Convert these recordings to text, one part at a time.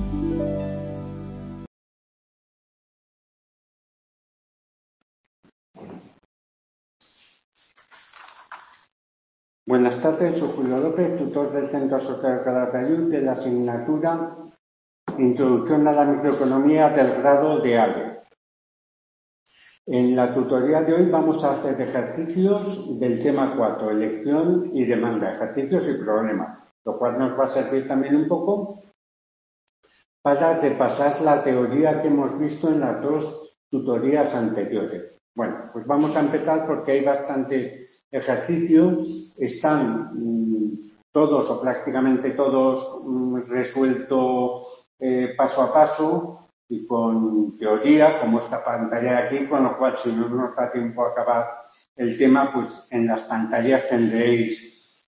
Buenas tardes, soy Julio López, tutor del Centro Social Calatayud de la asignatura Introducción a la Microeconomía del grado de ADE. En la tutoría de hoy vamos a hacer ejercicios del tema 4, elección y demanda, ejercicios y problemas, lo cual nos va a servir también un poco para repasar la teoría que hemos visto en las dos tutorías anteriores. Bueno, pues vamos a empezar porque hay bastantes ejercicios, están todos o prácticamente todos resueltos paso a paso y con teoría, como esta pantalla de aquí, con lo cual si no nos da tiempo a acabar el tema, pues en las pantallas tendréis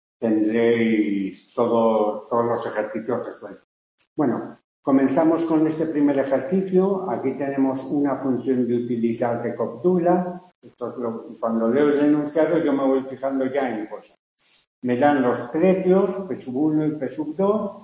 todos los ejercicios resueltos. Bueno, comenzamos con este primer ejercicio. Aquí tenemos una función de utilidad de Cobb-Douglas. Cuando leo el enunciado yo me voy fijando ya en cosas. Me dan los precios, P1 y P2.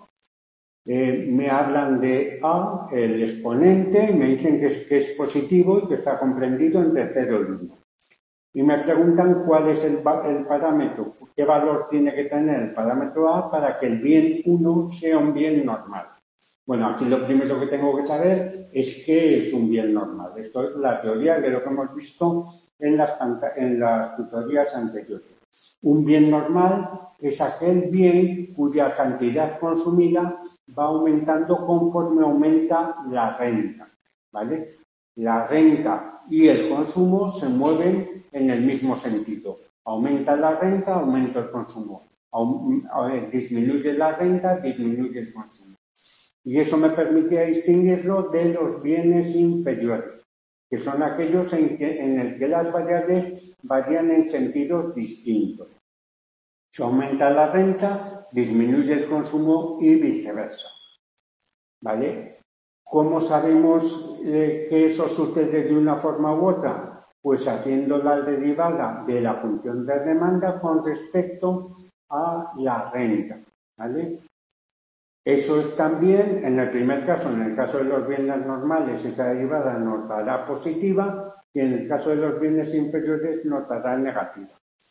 Me hablan de A, el exponente, y me dicen que es positivo y que está comprendido entre 0 y 1. Y me preguntan cuál es el parámetro, qué valor tiene que tener el parámetro A para que el bien 1 sea un bien normal. Bueno, aquí lo primero que tengo que saber es qué es un bien normal. Esto es la teoría de lo que hemos visto en las tutorías anteriores. Un bien normal es aquel bien cuya cantidad consumida va aumentando conforme aumenta la renta, ¿vale? La renta y el consumo se mueven en el mismo sentido. Aumenta la renta, aumenta el consumo. Disminuye la renta, disminuye el consumo. Y eso me permite distinguirlo de los bienes inferiores, que son aquellos en el que las variables varían en sentidos distintos. Si aumenta la renta, disminuye el consumo y viceversa. ¿Vale? ¿Cómo sabemos que eso sucede de una forma u otra? Pues haciendo la derivada de la función de demanda con respecto a la renta. ¿Vale? Eso es también, en el primer caso, en el caso de los bienes normales, esa derivada nos dará positiva y en el caso de los bienes inferiores nos dará negativa.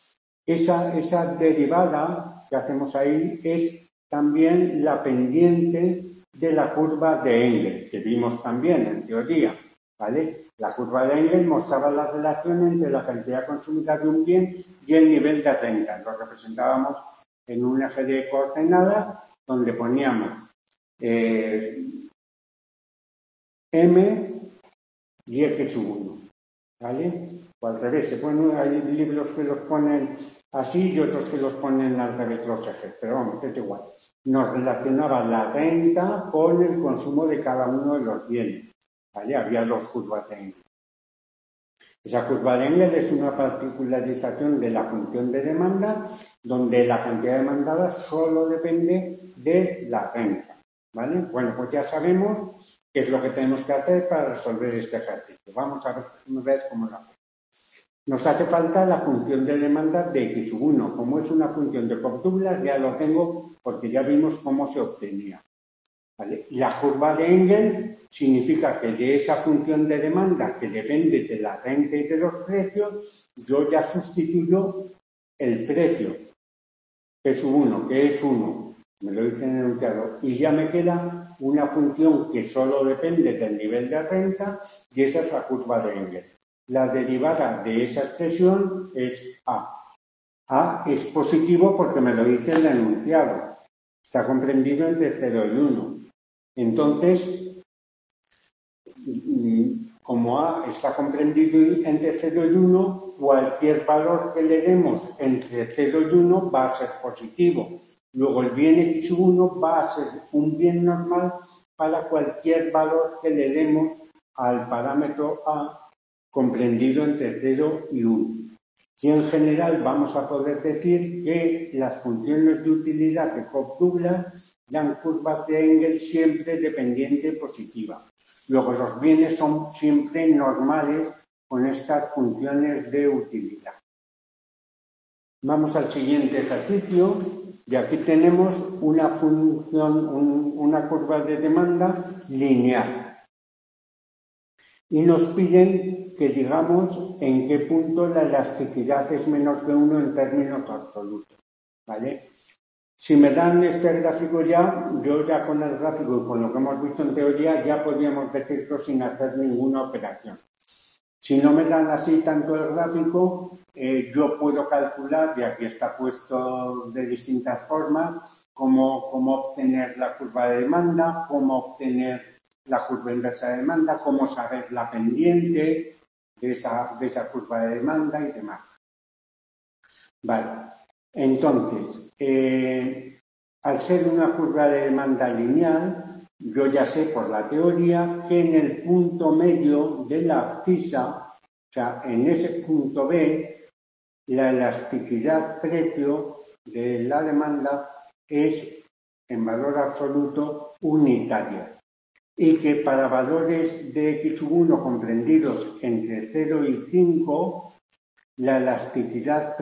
Esa derivada que hacemos ahí es también la pendiente de la curva de Engel, que vimos también en teoría, ¿vale? La curva de Engel mostraba la relación entre la cantidad consumida de un bien y el nivel de renta. Lo representábamos en un eje de coordenadas donde poníamos M y X1, ¿vale? O al revés, hay libros que los ponen así y otros que los ponen al revés los ejes, pero vamos, es igual. Nos relacionaba la renta con el consumo de cada uno de los bienes, ¿vale? Había dos curvas de Engel. Esa curva de Engel es una particularización de la función de demanda, donde la cantidad demandada solo depende de la renta, ¿vale? Bueno, pues ya sabemos qué es lo que tenemos que hacer para resolver este ejercicio. Vamos a ver cómo lo hacemos. Nos hace falta la función de demanda de X1. Como es una función de Cobb-Douglas, ya lo tengo porque ya vimos cómo se obtenía. ¿Vale? La curva de Engel significa que de esa función de demanda que depende de la renta y de los precios, yo ya sustituyo el precio, que es 1, que es 1, me lo dice en el enunciado, y ya me queda una función que solo depende del nivel de renta y esa es la curva de Engel. La derivada de esa expresión es A. A es positivo porque me lo dice el enunciado. Está comprendido entre 0 y 1. Entonces, como A está comprendido entre 0 y 1, cualquier valor que le demos entre 0 y 1 va a ser positivo. Luego el bien X1 va a ser un bien normal para cualquier valor que le demos al parámetro A comprendido entre 0 y 1. Y en general vamos a poder decir que las funciones de utilidad de Cobb-Douglas dan curvas de Engel siempre de pendiente positiva. Luego los bienes son siempre normales con estas funciones de utilidad. Vamos al siguiente ejercicio. Y aquí tenemos una función, una curva de demanda lineal. Y nos piden que digamos en qué punto la elasticidad es menor que 1 en términos absolutos, ¿vale? Si me dan este gráfico yo ya con el gráfico y con lo que hemos visto en teoría ya podríamos decirlo sin hacer ninguna operación. Si no me dan así tanto el gráfico, yo puedo calcular, y aquí está puesto de distintas formas, cómo obtener la curva de demanda, cómo obtener la curva inversa de demanda, cómo saber la pendiente de esa curva de demanda y demás. Vale, entonces, al ser una curva de demanda lineal, yo ya sé por la teoría que en el punto medio de la abscisa, o sea, en ese punto B, la elasticidad precio de la demanda es en valor absoluto unitaria y que para valores de x1 comprendidos entre 0 y 5, la elasticidad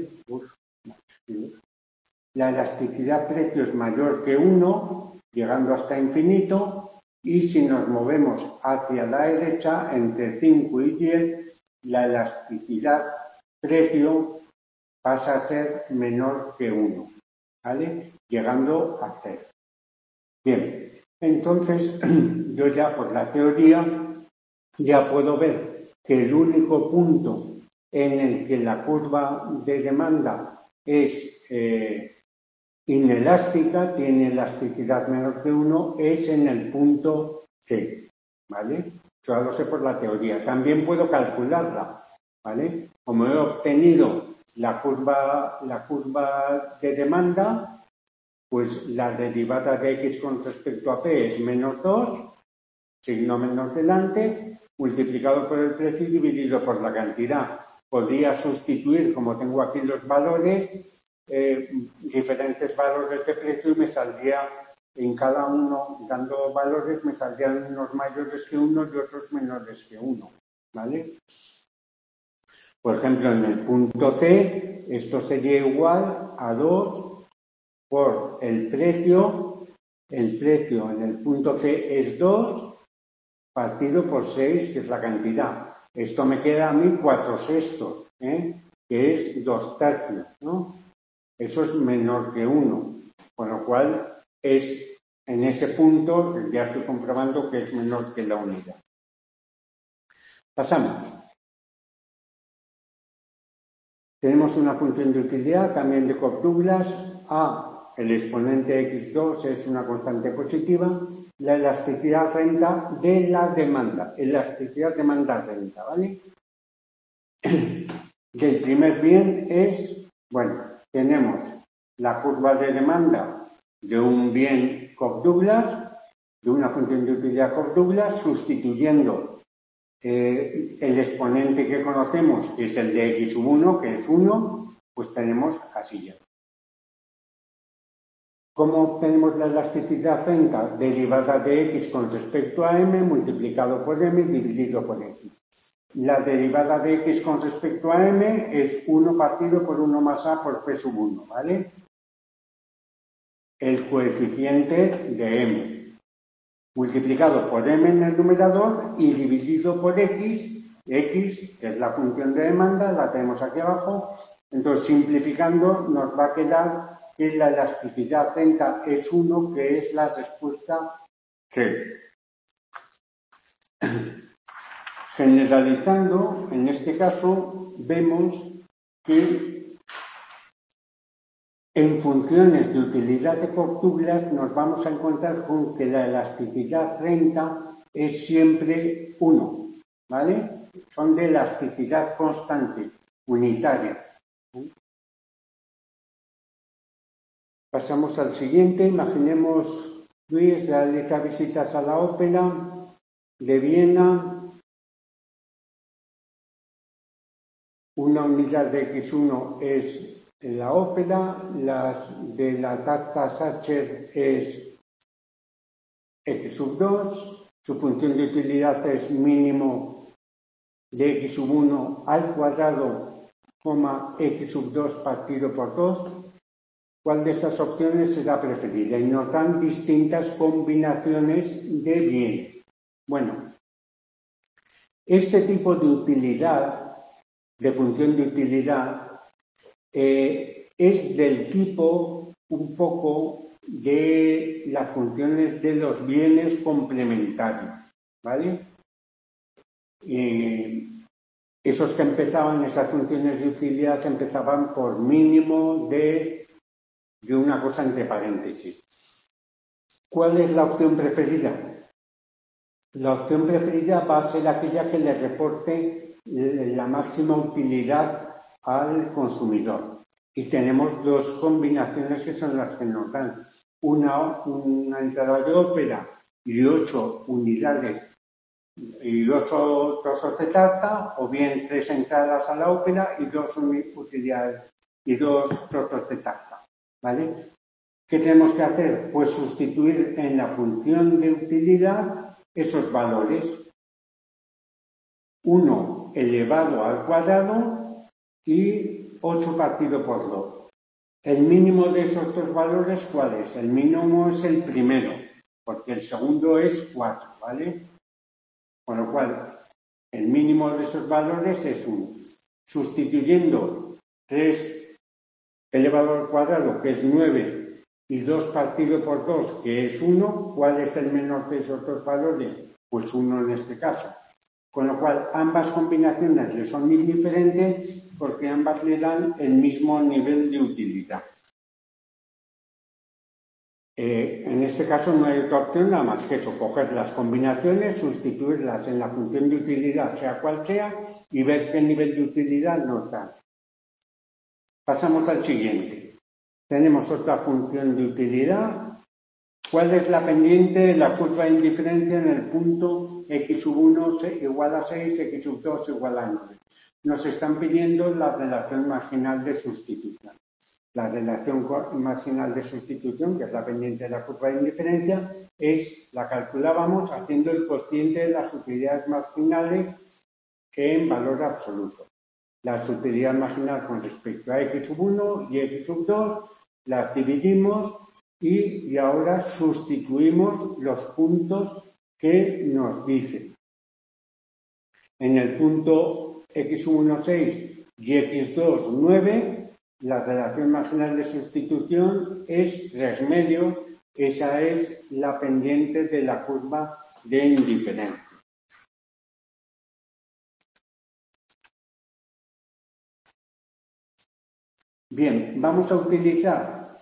precio es mayor que 1, llegando hasta infinito, y si nos movemos hacia la derecha, entre 5 y 10, la elasticidad precio pasa a ser menor que 1, ¿vale? Llegando a 0. Bien, entonces yo ya por la teoría ya puedo ver que el único punto en el que la curva de demanda es inelástica, tiene elasticidad menor que 1, es en el punto C, ¿vale? Yo lo sé por la teoría. También puedo calcularla, ¿vale? Como he obtenido la curva de demanda, pues la derivada de x con respecto a p es menos 2, signo menos delante, multiplicado por el precio y dividido por la cantidad. Podría sustituir, como tengo aquí los valores, diferentes valores de precio y me saldría en cada uno, dando valores, me saldrían unos mayores que 1 y otros menores que 1, ¿vale? Por ejemplo, en el punto C, esto sería igual a 2 por el precio en el punto C es 2 partido por 6, que es la cantidad. Esto me queda a mí 4/6, que es 2/3, ¿no? Eso es menor que 1, con lo cual es en ese punto ya estoy comprobando que es menor que la unidad. Pasamos. Tenemos una función de utilidad también de Cobb-Douglas. El exponente x2 es una constante positiva. La elasticidad renta de la demanda. Elasticidad demanda renta, ¿vale? Del primer bien es, bueno, tenemos la curva de demanda de un bien Cobb-Douglas, de una función de utilidad Cobb-Douglas, sustituyendo el exponente que conocemos, que es el de x1, que es 1, pues tenemos así ya. ¿Cómo obtenemos la elasticidad renta? Derivada de x con respecto a m multiplicado por m dividido por x. La derivada de x con respecto a m es 1 partido por 1 más a por p sub 1, ¿vale? El coeficiente de m, multiplicado por m en el numerador y dividido por x, que es la función de demanda, la tenemos aquí abajo. Entonces, simplificando, nos va a quedar que la elasticidad renta es 1, que es la respuesta C. Generalizando, en este caso, vemos que en funciones de utilidad de Cobb-Douglas nos vamos a encontrar con que la elasticidad renta es siempre 1, ¿vale? Son de elasticidad constante, unitaria. Pasamos al siguiente. Imaginemos Luis realiza visitas a la ópera de Viena. Una unidad de x1 es la ópera, las de la tasa Sacher es x sub 2, su función de utilidad es mínimo de x sub 1 al cuadrado, x sub 2 partido por 2. cuál de estas opciones será preferida y nos dan distintas combinaciones de bienes. Bueno, este tipo de utilidad, de función de utilidad, es del tipo un poco de las funciones de los bienes complementarios, ¿vale? Esos que empezaban, esas funciones de utilidad empezaban por mínimo de una cosa entre paréntesis. ¿Cuál es la opción preferida? La opción preferida va a ser aquella que le reporte la máxima utilidad al consumidor. Y tenemos dos combinaciones que son las que nos dan. Una entrada de ópera y 8 unidades y 8 trozos de tarta, o bien 3 entradas a la ópera y 2 utilidades y 2 trozos de tarta, ¿vale? ¿Qué tenemos que hacer? Pues sustituir en la función de utilidad esos valores. 1 elevado al cuadrado y 8 partido por 2. El mínimo de esos dos valores, ¿cuál es? El mínimo es el primero, porque el segundo es 4, ¿vale? Con lo cual, el mínimo de esos valores es 1. Sustituyendo 3 elevado al cuadrado, que es 9, y 2 partido por 2, que es 1, ¿cuál es el menor de esos dos valores? Pues 1 en este caso. Con lo cual, ambas combinaciones le son indiferentes porque ambas le dan el mismo nivel de utilidad. En este caso no hay otra opción nada más que eso, coger las combinaciones, sustituirlas en la función de utilidad, sea cual sea, y ver qué nivel de utilidad nos da. Pasamos al siguiente. Tenemos otra función de utilidad. ¿Cuál es la pendiente de la curva de indiferencia en el punto x sub 1 igual a 6, x sub 2 igual a 9? Nos están pidiendo la relación marginal de sustitución. La relación marginal de sustitución, que es la pendiente de la curva de indiferencia, la calculábamos haciendo el cociente de las utilidades marginales en valor absoluto. Las utilidades marginales con respecto a x sub 1 y x sub 2 las dividimos y ahora sustituimos los puntos que nos dicen. En el punto x sub 1, 6 y x 2, 9, la relación marginal de sustitución es 3 medios. Esa es la pendiente de la curva de indiferencia. Bien, vamos a utilizar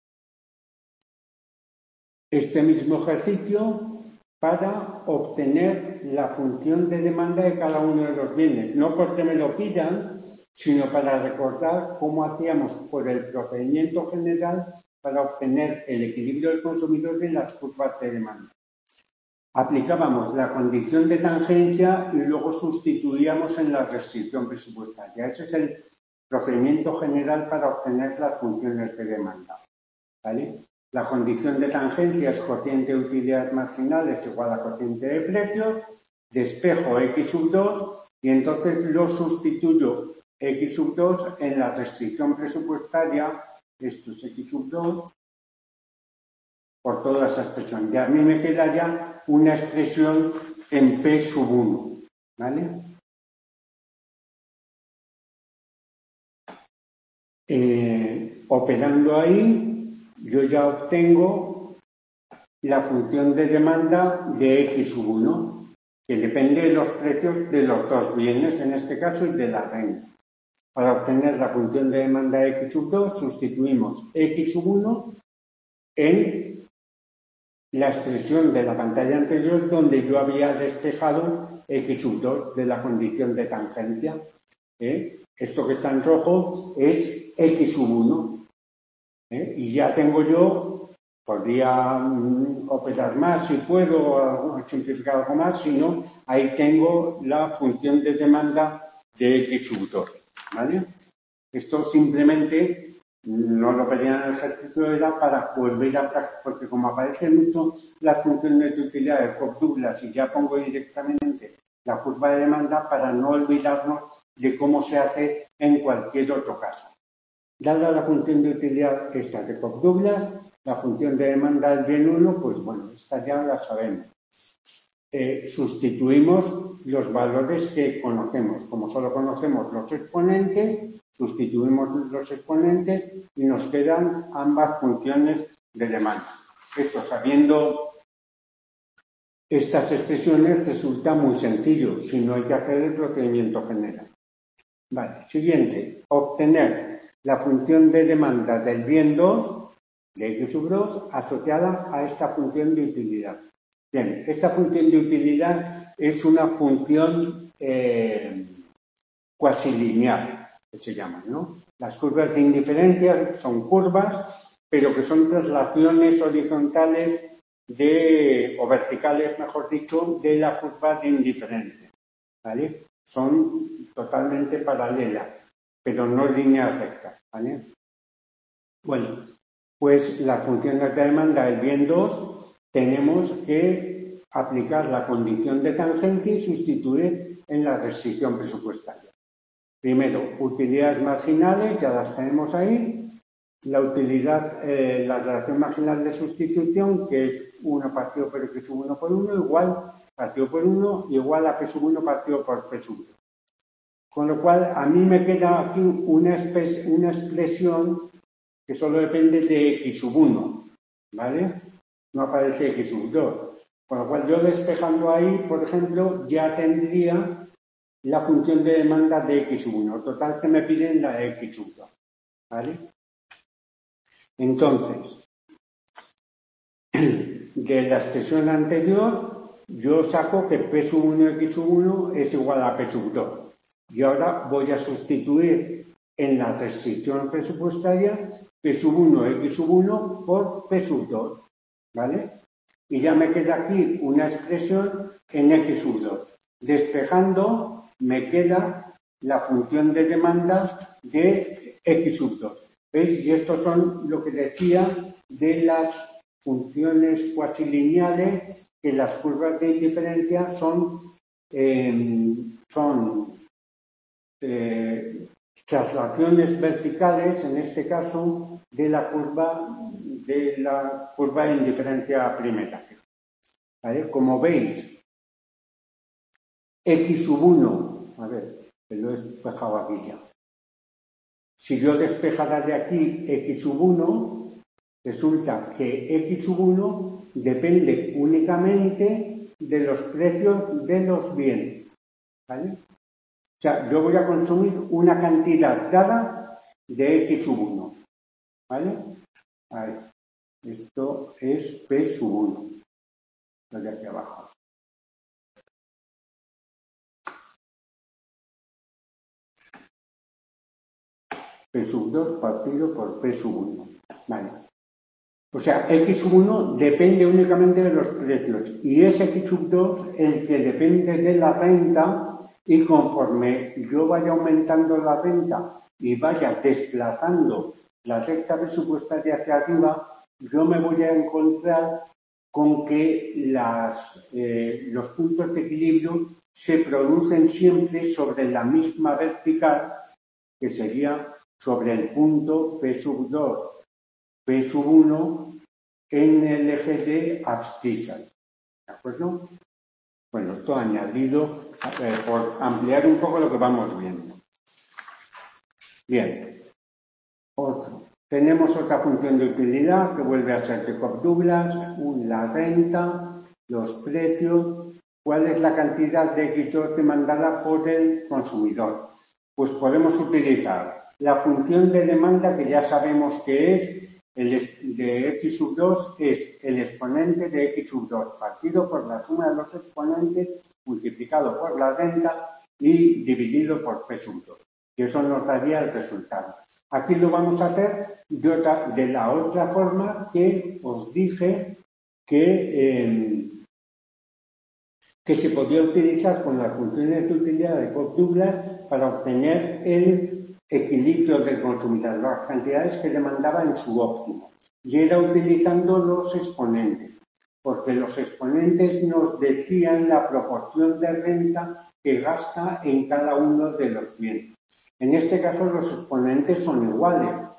este mismo ejercicio para obtener la función de demanda de cada uno de los bienes. No porque me lo pidan, sino para recordar cómo hacíamos por el procedimiento general para obtener el equilibrio del consumidor en las curvas de demanda. Aplicábamos la condición de tangencia y luego sustituíamos en la restricción presupuestaria. Ese es el procedimiento general para obtener las funciones de demanda, ¿vale? La condición de tangencia es cociente de utilidades marginales igual a cociente de precios, despejo x sub 2 y entonces lo sustituyo x sub 2 en la restricción presupuestaria, esto es x sub 2, por toda esa expresión. Ya a mí me queda ya una expresión en p sub 1, ¿vale? Operando ahí, yo ya obtengo la función de demanda de x sub 1, que depende de los precios de los dos bienes, en este caso, y de la renta. Para obtener la función de demanda de x sub 2, sustituimos x sub 1 en la expresión de la pantalla anterior donde yo había despejado x sub 2 de la condición de tangencia. Esto que está en rojo es x sub 1. Y ya tengo yo, podría operar más si puedo, simplificar algo más, si no, ahí tengo la función de demanda de x sub 2. ¿Vale? Esto simplemente no lo verían en el ejercicio, era para volver a practicar, porque como aparecen mucho las funciones de utilidad de Cobb Douglas y ya pongo directamente la curva de demanda para no olvidarnos de cómo se hace en cualquier otro caso. Dada la función de utilidad esta de Cobb-Douglas, la función de demanda del bien 1, pues bueno, esta ya la sabemos. Sustituimos los valores que conocemos. Como solo conocemos los exponentes, sustituimos los exponentes y nos quedan ambas funciones de demanda. Esto, sabiendo estas expresiones, resulta muy sencillo, si no hay que hacer el procedimiento general. Vale, siguiente, obtener la función de demanda del bien 2 de X sub 2 asociada a esta función de utilidad. Bien, esta función de utilidad es una función cuasilineal, que se llama, ¿no? Las curvas de indiferencia son curvas, pero que son traslaciones horizontales o verticales, mejor dicho, de la curva de indiferencia, ¿vale? Son totalmente paralelas, pero no líneas rectas, ¿vale? Bueno, pues las funciones de demanda del bien 2 tenemos que aplicar la condición de tangencia y sustituir en la restricción presupuestaria. Primero, utilidades marginales, ya las tenemos ahí. La utilidad, la relación marginal de sustitución, que es 1 partido por X sub 1 por 1, igual partido por 1, igual a P sub 1 partido por P sub 2. Con lo cual, a mí me queda aquí una expresión que solo depende de X sub 1, ¿vale? No aparece X sub 2. Con lo cual, yo despejando ahí, por ejemplo, ya tendría la función de demanda de X sub 1. Total, que me piden la de X sub 2, ¿vale? Entonces, de la expresión anterior, yo saco que P sub 1 X sub 1 es igual a P sub 2. Y ahora voy a sustituir en la restricción presupuestaria P sub 1 X sub 1 por P sub 2, ¿vale? Y ya me queda aquí una expresión en X sub 2. Despejando, me queda la función de demanda de X sub 2. ¿Veis? Y estos son lo que decía de las funciones cuasilineales, que las curvas de indiferencia son traslaciones verticales, en este caso, de la curva de indiferencia primera. ¿Vale? Como veis, X sub 1, a ver, que lo he despejado aquí ya. Si yo despejara de aquí X sub 1, resulta que X sub 1 depende únicamente de los precios de los bienes, ¿vale? O sea, yo voy a consumir una cantidad dada de X sub 1, ¿vale? A ver, esto es P sub 1, lo de aquí abajo. P sub 2 partido por P sub 1, ¿vale? O sea, X sub 1 depende únicamente de los precios y es X sub 2 el que depende de la renta. Y conforme yo vaya aumentando la renta y vaya desplazando la recta presupuestaria hacia arriba, yo me voy a encontrar con que los puntos de equilibrio se producen siempre sobre la misma vertical, que sería sobre el punto P sub 2, P sub 1 en el eje de abscisa. ¿De acuerdo? Bueno, esto añadido por ampliar un poco lo que vamos viendo. Bien, tenemos otra función de utilidad que vuelve a ser de Cobb-Douglas, la renta, los precios, cuál es la cantidad de X2 demandada por el consumidor. Pues podemos utilizar la función de demanda, que ya sabemos que es de X sub 2, es el exponente de X sub 2 partido por la suma de los exponentes multiplicado por la renta y dividido por P sub 2. Y eso nos daría el resultado. Aquí lo vamos a hacer de la otra forma que os dije que se podía utilizar con las funciones de utilidad de Cobb-Douglas para obtener el equilibrio del consumidor, las cantidades que demandaba en su óptimo. Y era utilizando los exponentes, porque los exponentes nos decían la proporción de renta que gasta en cada uno de los bienes. En este caso los exponentes son iguales,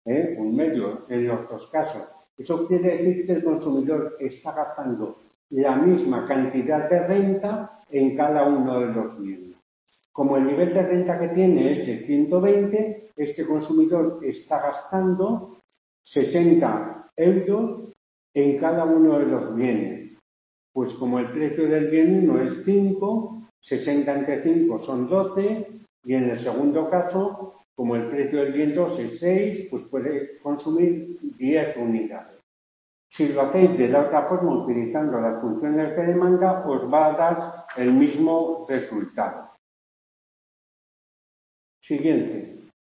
un medio en los dos casos. Eso quiere decir que el consumidor está gastando la misma cantidad de renta en cada uno de los bienes. Como el nivel de renta que tiene es de 120, este consumidor está gastando 60 euros en cada uno de los bienes. Pues como el precio del bien 1 es 5, 60 entre 5 son 12, y en el segundo caso, como el precio del bien 2 es 6, pues puede consumir 10 unidades. Si lo hacéis de la otra forma, utilizando las funciones de demanda, os va a dar el mismo resultado. Siguiente.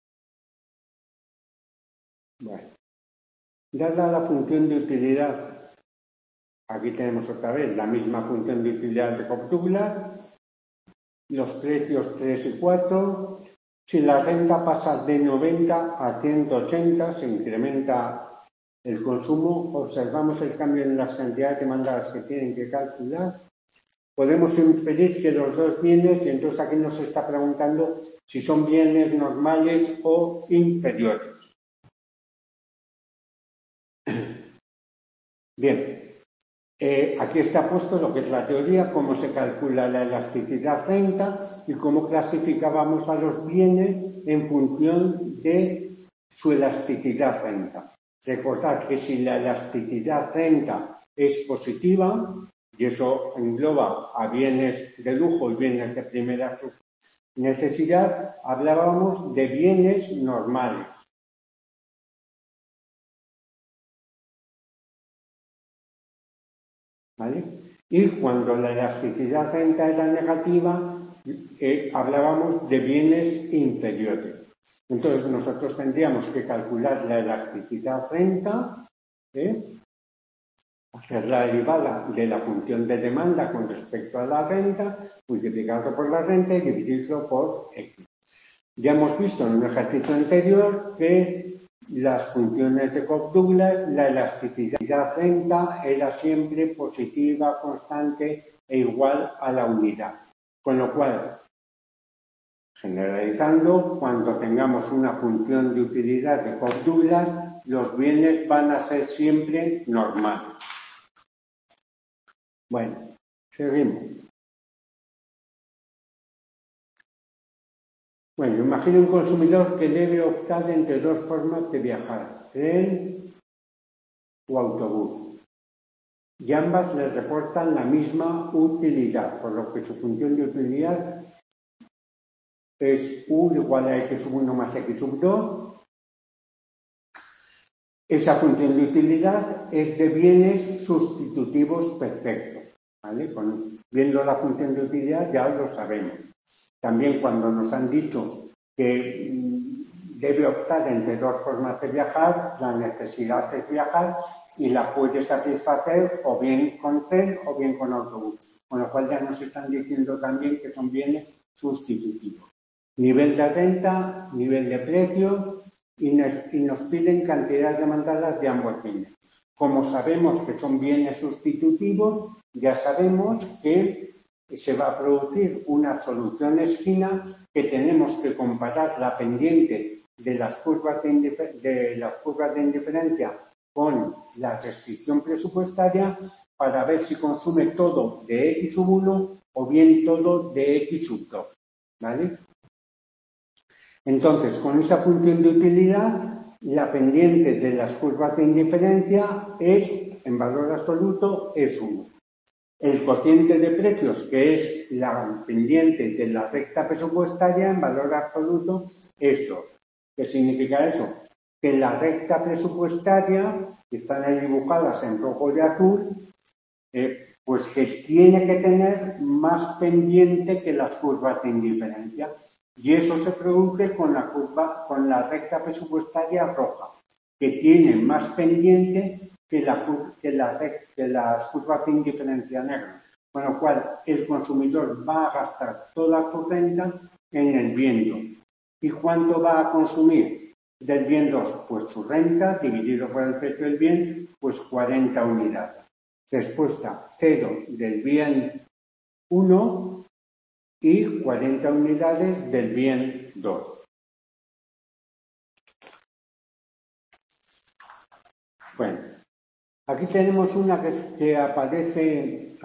Bueno. Dada la función de utilidad, aquí tenemos otra vez la misma función de utilidad de Cobb-Douglas, los precios 3 y 4. Si la renta pasa de 90 a 180, se incrementa el consumo, observamos el cambio en las cantidades demandadas que tienen que calcular. Podemos inferir que los dos bienes, y entonces aquí nos está preguntando si son bienes normales o inferiores. Bien, aquí está puesto lo que es la teoría, cómo se calcula la elasticidad renta y cómo clasificábamos a los bienes en función de su elasticidad renta. Recordad que si la elasticidad renta es positiva, y eso engloba a bienes de lujo y bienes de primera necesidad, hablábamos de bienes normales. ¿Vale? Y cuando la elasticidad renta era negativa, hablábamos de bienes inferiores. Entonces nosotros tendríamos que calcular la elasticidad renta, hacer la derivada de la función de demanda con respecto a la renta, multiplicarlo por la renta y dividirlo por X. Ya hemos visto en un ejercicio anterior que las funciones de Cobb-Douglas, la elasticidad renta era siempre positiva, constante e igual a la unidad. Con lo cual, generalizando, cuando tengamos una función de utilidad de Cobb-Douglas, los bienes van a ser siempre normales. Bueno, seguimos. Bueno, imagina un consumidor que debe optar entre dos formas de viajar, tren o autobús, y ambas le reportan la misma utilidad, por lo que su función de utilidad es U igual a X sub 1 más X sub 2. Esa función de utilidad es de bienes sustitutivos perfectos, ¿vale? Viendo la función de utilidad ya lo sabemos. También cuando nos han dicho que debe optar entre dos formas de viajar, la necesidad es viajar y la puede satisfacer o bien con tren o bien con autobús. Con lo cual ya nos están diciendo también que son bienes sustitutivos. Nivel de renta, nivel de precios y nos piden cantidades demandadas de ambos bienes. Como sabemos que son bienes sustitutivos, ya sabemos que se va a producir una solución esquina que tenemos que comparar la pendiente de las curvas de indiferencia con la restricción presupuestaria para ver si consume todo de X sub 1 o bien todo de X sub 2. ¿Vale? Entonces, con esa función de utilidad, la pendiente de las curvas de indiferencia es, en valor absoluto, es 1. El cociente de precios, que es la pendiente de la recta presupuestaria, en valor absoluto, es 2. ¿Qué significa eso? Que la recta presupuestaria, que están ahí dibujadas en rojo y azul, pues que tiene que tener más pendiente que las curvas de indiferencia. Y eso se produce con la recta presupuestaria roja, que tiene más pendiente que las curvas de indiferencia negra. Con lo cual, el consumidor va a gastar toda su renta en el bien 2. ¿Y cuánto va a consumir del bien 2? Pues su renta dividido por el precio del bien, pues 40 unidades. Respuesta 0 del bien 1 y 40 unidades del bien 2. aquí tenemos una que aparece...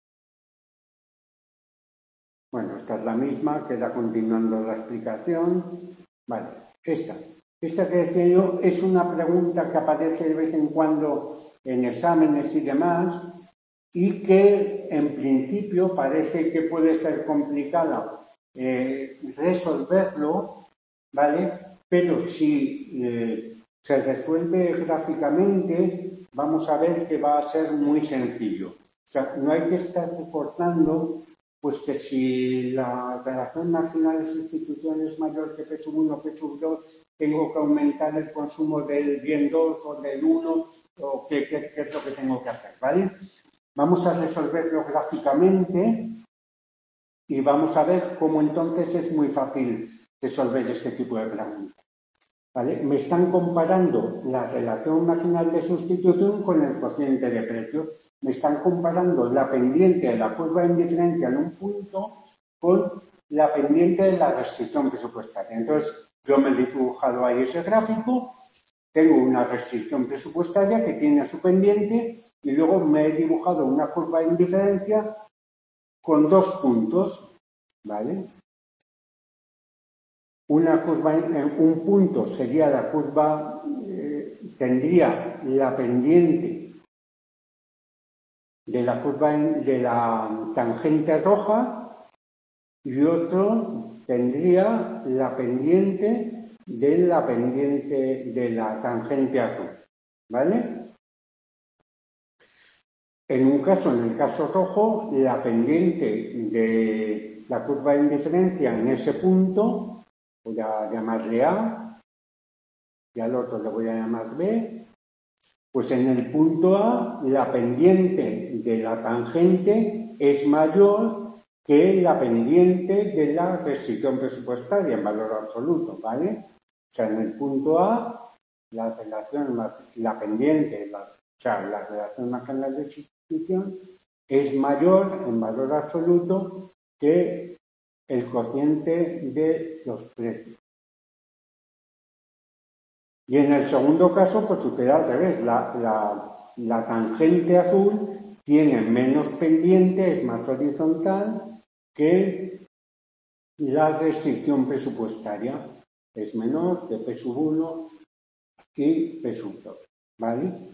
Bueno, esta es la misma, queda continuando la explicación. Vale, esta que decía yo es una pregunta que aparece de vez en cuando en exámenes y demás y que en principio parece que puede ser complicada resolverlo, ¿vale? Pero si se resuelve gráficamente, vamos a ver que va a ser muy sencillo. O sea, no hay que estar recordando pues que si la relación marginal de sustitución es mayor que P1 o P2, tengo que aumentar el consumo del bien 2 o del 1 o qué es lo que tengo que hacer, ¿vale? Vamos a resolverlo gráficamente y vamos a ver cómo entonces es muy fácil resolver este tipo de preguntas. ¿Vale? Me están comparando la relación marginal de sustitución con el cociente de precios. Me están comparando la pendiente de la curva de indiferencia en un punto con la pendiente de la restricción presupuestaria. Entonces, yo me he dibujado ahí ese gráfico, tengo una restricción presupuestaria que tiene su pendiente y luego me he dibujado una curva de indiferencia con dos puntos, ¿vale? Una curva, un punto sería la curva, tendría la pendiente de la curva de la tangente roja y otro tendría la pendiente de la tangente azul, ¿vale? En un caso, en el caso rojo, la pendiente de la curva de indiferencia en ese punto, voy a llamarle A, y al otro le voy a llamar B, pues en el punto A la pendiente de la tangente es mayor que la pendiente de la restricción presupuestaria en valor absoluto, ¿vale? O sea, en el punto A la relación, la pendiente, la relación marginal de sustitución es mayor en valor absoluto que el cociente de los precios. Y en el segundo caso, pues sucede al revés. La tangente azul tiene menos pendiente, es más horizontal que la restricción presupuestaria. Es menor que P1 y P2, ¿vale?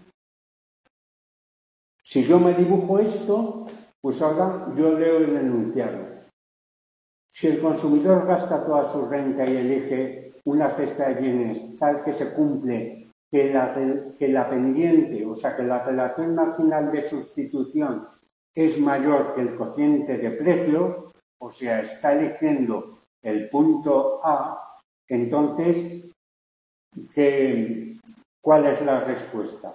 Si yo me dibujo esto, pues ahora yo leo el enunciado. Si el consumidor gasta toda su renta y elige una cesta de bienes tal que se cumple que la pendiente, o sea, que la relación marginal de sustitución es mayor que el cociente de precios, o sea, está eligiendo el punto A, entonces, ¿cuál es la respuesta?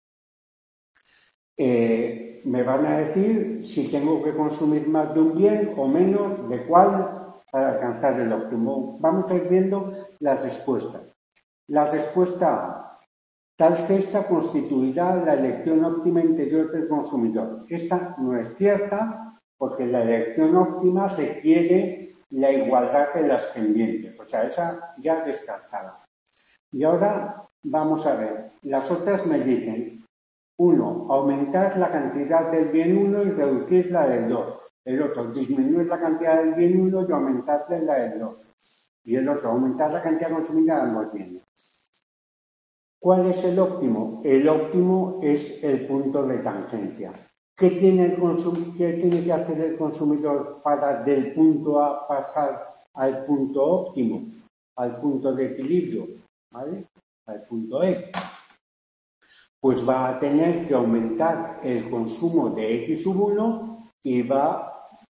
Me van a decir si tengo que consumir más de un bien o menos, de cuál, para alcanzar el óptimo. Vamos a ir viendo las respuestas. La respuesta A, tal cesta constituirá la elección óptima interior del consumidor. Esta no es cierta porque la elección óptima requiere la igualdad de las pendientes, o sea, esa ya descartada. Y ahora vamos a ver, las otras me dicen 1. Aumentar la cantidad del bien 1 y reducir la del 2. El otro, disminuir la cantidad del bien 1 y aumentarle la del 2. Y el otro, aumentar la cantidad consumida de ambos bienes. ¿Cuál es el óptimo? El óptimo es el punto de tangencia. ¿Qué tiene que hacer el consumidor para del punto A pasar al punto óptimo, al punto de equilibrio, ¿vale? Al punto E. Pues va a tener que aumentar el consumo de X1 y va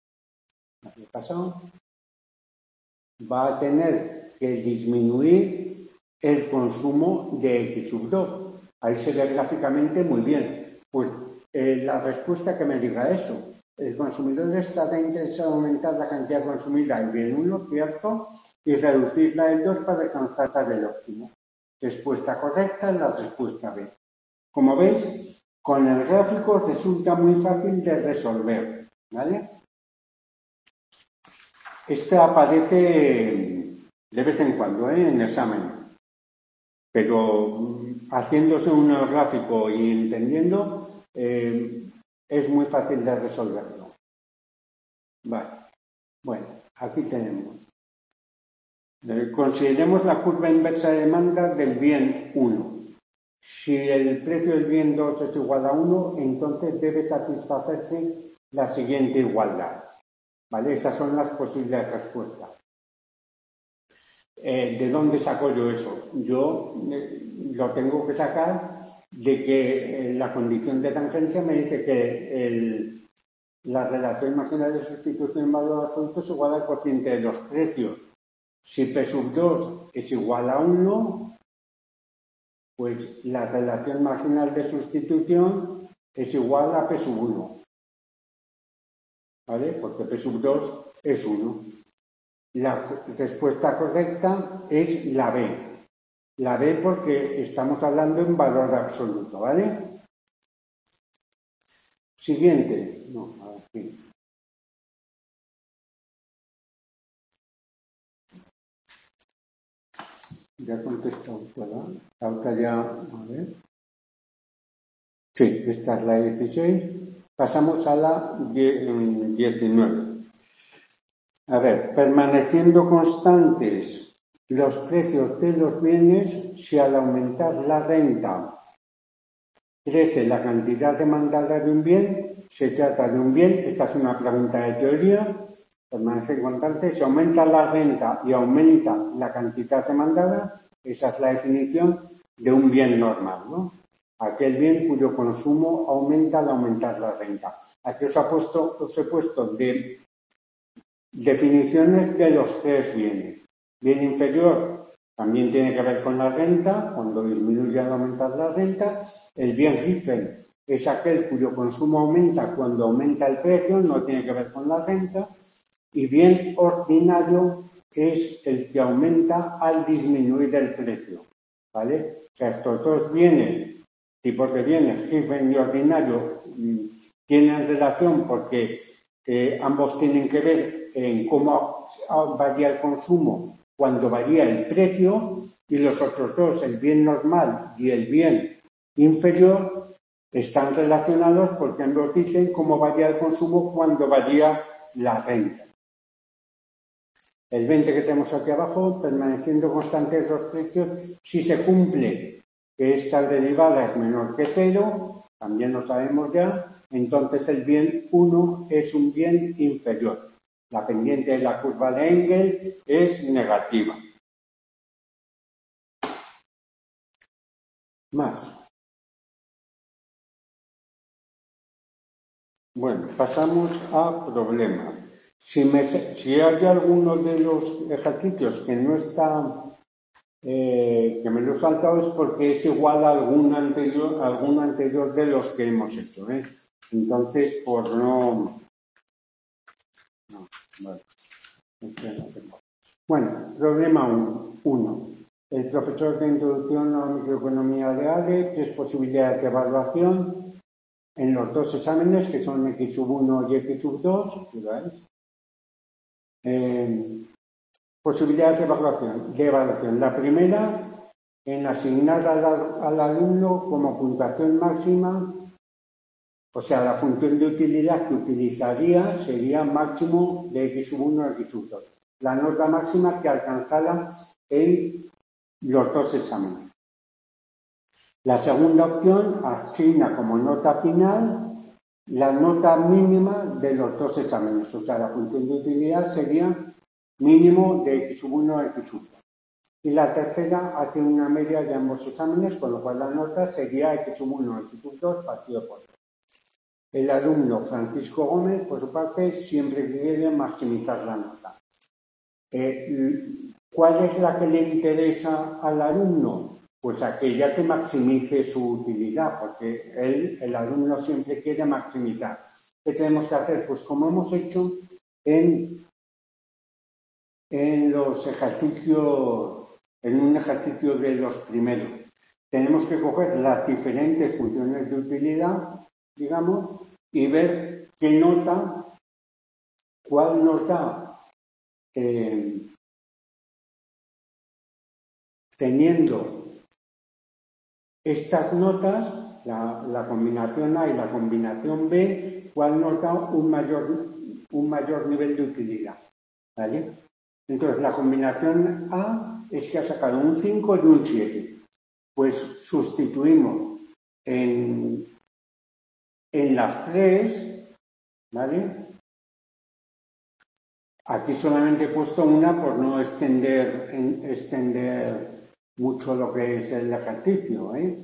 a tener que disminuir el consumo de X2. Ahí se ve gráficamente muy bien. Pues la respuesta que me diga eso. El consumidor está interesado en aumentar la cantidad consumida del bien 1, ¿cierto? Y reducirla del 2 para alcanzar el óptimo. Respuesta correcta es la respuesta B. Como veis, con el gráfico resulta muy fácil de resolver, ¿vale? Este aparece de vez en cuando, en examen. pero haciéndose un gráfico y entendiendo, es muy fácil de resolverlo. Vale. Bueno, aquí tenemos. Consideremos la curva inversa de demanda del bien 1. Si el precio del bien 2 es igual a 1, entonces debe satisfacerse la siguiente igualdad. ¿Vale? Esas son las posibles respuestas. ¿De dónde saco yo eso? Yo lo tengo que sacar de que la condición de tangencia me dice que la relación marginal de sustitución en valor absoluto es igual al cociente de los precios. Si P sub 2 es igual a 1, pues la relación marginal de sustitución es igual a P sub 1. ¿Vale? Porque P sub 2 es 1. La respuesta correcta es la B. La B porque estamos hablando en valor absoluto, ¿vale? Siguiente. No, aquí. Ya he contestado toda. La otra ya, a ver. Sí, esta es la 16. Pasamos a la 19. A ver, permaneciendo constantes los precios de los bienes, si al aumentar la renta crece la cantidad demandada de un bien, se trata de un bien, esta es una pregunta de teoría, permanece constante, si aumenta la renta y aumenta la cantidad demandada, esa es la definición de un bien normal, ¿no? Aquel bien cuyo consumo aumenta al aumentar la renta. Aquí os he puesto de definiciones de los tres bienes. Bien inferior también tiene que ver con la renta, cuando disminuye al aumentar la renta. El bien Giffen es aquel cuyo consumo aumenta cuando aumenta el precio, no tiene que ver con la renta. Y bien ordinario es el que aumenta al disminuir el precio. ¿Vale? O sea, estos dos bienes, tipos de bienes, Giffen y ordinario, tienen relación porque ambos tienen que ver en cómo varía el consumo cuando varía el precio, y los otros dos, el bien normal y el bien inferior, están relacionados porque ambos dicen cómo varía el consumo cuando varía la renta. El 20 que tenemos aquí abajo, permaneciendo constantes los precios, si se cumple que esta derivada es menor que 0, también lo sabemos ya, entonces el bien 1 es un bien inferior. La pendiente de la curva de Engel es negativa. Más. Bueno, pasamos a problemas. Si hay alguno de los ejercicios que no está, que me lo he saltado, es porque es igual a algún anterior de los que hemos hecho. Entonces, por no... Vale. Bueno, problema 1. El profesor de introducción a la microeconomía de ADE, 3 posibilidades de evaluación en los dos exámenes, que son X1 y X2, posibilidades de evaluación. La primera, en asignar al alumno como puntuación máxima, o sea, la función de utilidad que utilizaría sería máximo de X1 a X2. La nota máxima que alcanzara en los dos exámenes. La segunda opción asigna como nota final la nota mínima de los dos exámenes, o sea, la función de utilidad sería mínimo de X1 a X2. Y la tercera hace una media de ambos exámenes, con lo cual la nota sería X1 a X2 partido por 2. El alumno Francisco Gómez, por su parte, siempre quiere maximizar la nota. ¿Cuál es la que le interesa al alumno? Pues aquella que maximice su utilidad, porque el alumno siempre quiere maximizar. ¿Qué tenemos que hacer? Pues como hemos hecho en los ejercicios, en un ejercicio de los primeros. Tenemos que coger las diferentes funciones de utilidad, digamos, y ver qué nota, cuál nota teniendo estas notas, la combinación A y la combinación B, ¿cuál nos da un mayor nivel de utilidad? ¿Vale? Entonces, la combinación A es que ha sacado un 5 y un 7. Pues sustituimos en las 3, ¿vale? Aquí solamente he puesto una por no extender mucho lo que es el ejercicio, ¿eh?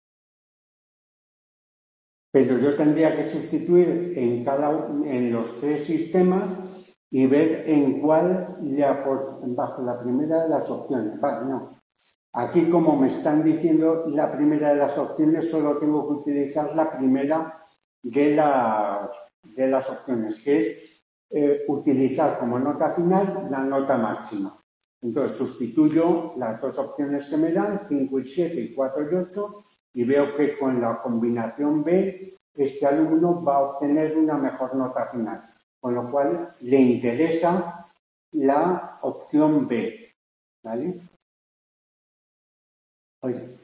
Pero yo tendría que sustituir en los 3 sistemas y ver en cuál bajo la primera de las opciones. Vale, no. Aquí, como me están diciendo la primera de las opciones, solo tengo que utilizar la primera de las opciones, que es utilizar como nota final la nota máxima. Entonces, sustituyo las dos opciones que me dan, 5 y 7 y 4 y 8, y veo que con la combinación B, este alumno va a obtener una mejor nota final, con lo cual le interesa la opción B, ¿vale? Oye,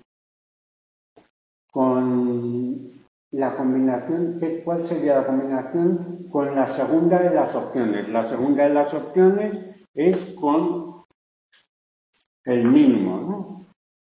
con la combinación, ¿cuál sería la combinación? Con la segunda de las opciones. La segunda de las opciones es con el mínimo, ¿no?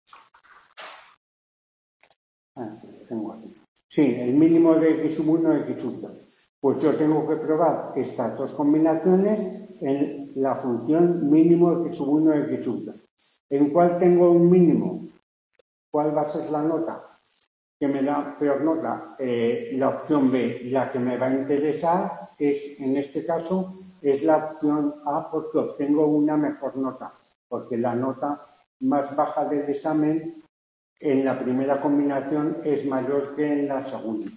Tengo aquí. Sí, el mínimo de x1 y x2. Pues yo tengo que probar estas dos combinaciones en la función mínimo de x1 y x2. ¿En cuál tengo un mínimo? ¿Cuál va a ser la nota que me da peor nota? La opción B. La que me va a interesar es, en este caso, es la opción A, porque obtengo una mejor nota, porque la nota más baja del examen en la primera combinación es mayor que en la segunda.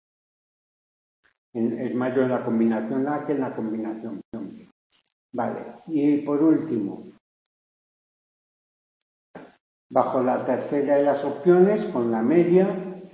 Es mayor en la combinación A que en la combinación B. Vale, y por último, bajo la tercera de las opciones, con la media,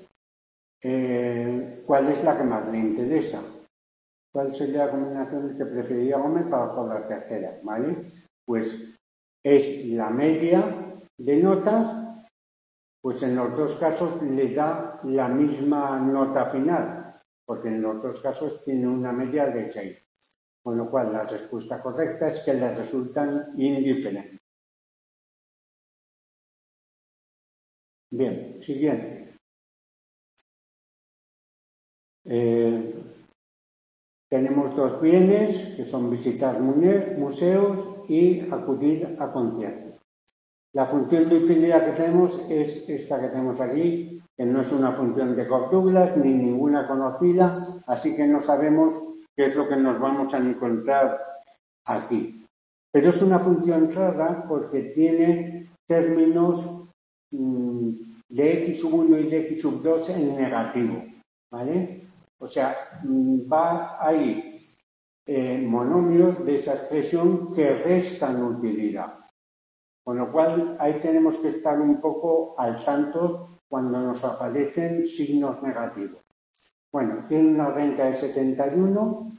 ¿cuál es la que más le interesa? ¿Cuál sería la combinación que preferiría Gómez bajo la tercera? ¿Vale? Pues es la media de notas, pues en los dos casos le da la misma nota final, porque en los dos casos tiene una media de 6. Con lo cual, la respuesta correcta es que les resultan indiferentes. Bien, siguiente. Tenemos dos bienes, que son visitar museos y acudir a conciertos. La función de utilidad que tenemos es esta que tenemos aquí, que no es una función de Cobb-Douglas ni ninguna conocida, así que no sabemos qué es lo que nos vamos a encontrar aquí. Pero es una función rara porque tiene términos de x1 y de x2 en negativo, ¿vale? O sea, hay monomios de esa expresión que restan utilidad. Con lo cual, ahí tenemos que estar un poco al tanto cuando nos aparecen signos negativos. Bueno, tiene una renta de 71,